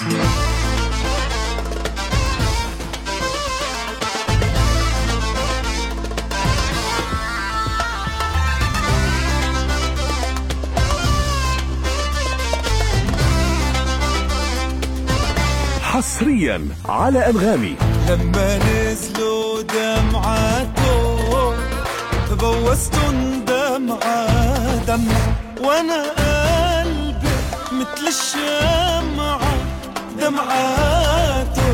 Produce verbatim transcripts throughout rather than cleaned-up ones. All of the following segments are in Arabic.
حصريا على أنغامي. لما نزلوا دمعاته بوستن دمعة دمعة، وانا قلبي مثل الشمعة دمعاته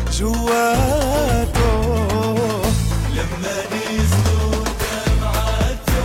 جواته. لما نزلوا دمعاته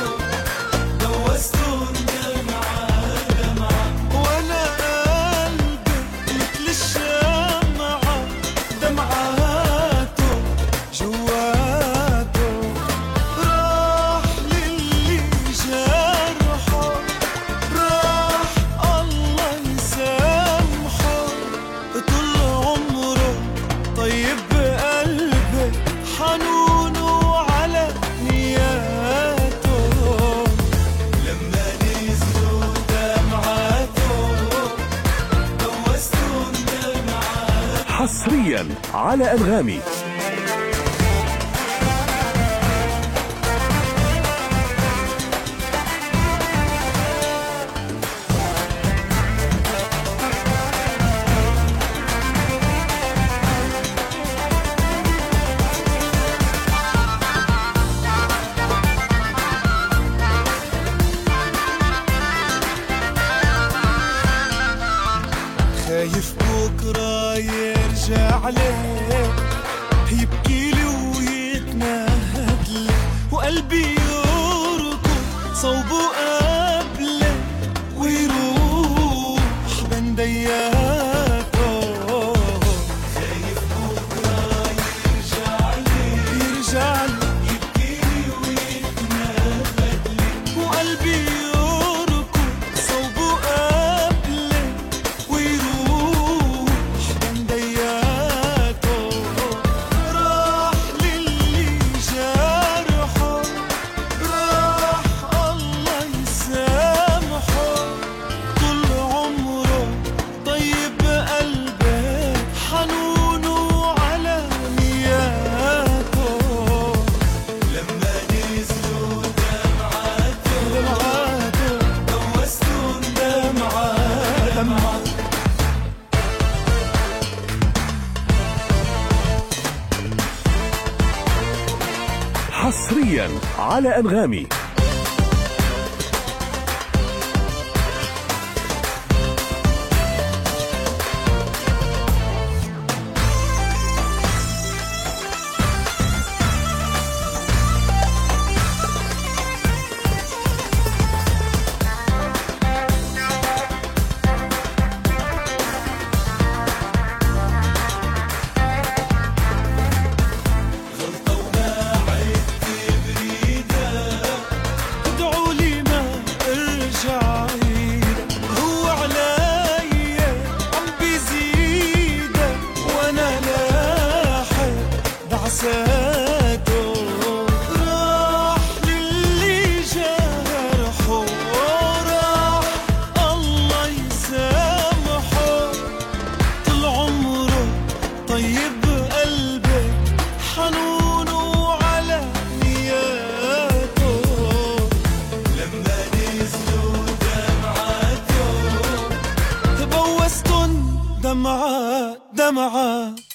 بوستن دمعة دمعة، وانا قلبي مثل الشمعة دمعاته جواته. راح للي جرحه، راح الله يسامحه، طول عمره طيب بقلبي حنونه على نياته. لما نزلوا دمعاته بوستن دمعة. حصريا على أنغامي. خايف بكرة يرجع لي، يبكيلي ويتنهدلي، وقلبي يركض صوبه قبلي ويروح بين دياته. خايف بكرة يرجع لي، يرجع لي، يبكيلي ويتنهدلي، وقلبي يركض صوبه قبلي ويروح بين دياته. راح للي جرحه، راح الله يسامحه، طول عمره طيب قلبي حنونه على نياته. لما نزلوا دمعاته دمعاته بوستن دمعة دمعة. حصريا على أنغامي. ادعوا لي ما ارجع عيدك، هو عليا عم بيزيدك، وانا لاحق بعساته. راح للي جرحه، راح الله يسامحه، طول عمره طيب قلبي حنونه على نياته. لما نزلوا دمعاته بوستن دمعة دمعة.